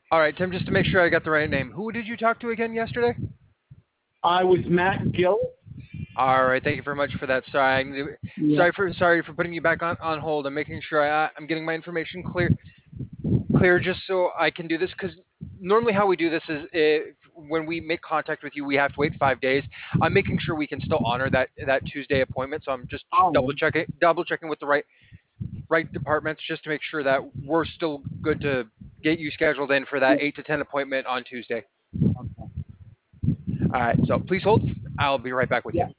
All right, Tim, just to make sure I got the right name. Who did you talk to again yesterday? I was Matt Gill. All right, thank you very much for that. Yeah. Sorry for putting you back on hold. I'm making sure I'm getting my information clear just so I can do this because normally how we do this is when we make contact with you, we have to wait 5 days. I'm making sure we can still honor that Tuesday appointment, so I'm just Oh, double checking with the right departments just to make sure that we're still good to get you scheduled in for that yeah. 8 to 10 appointment on Tuesday. Okay. All right, so please hold. I'll be right back with Yeah. you.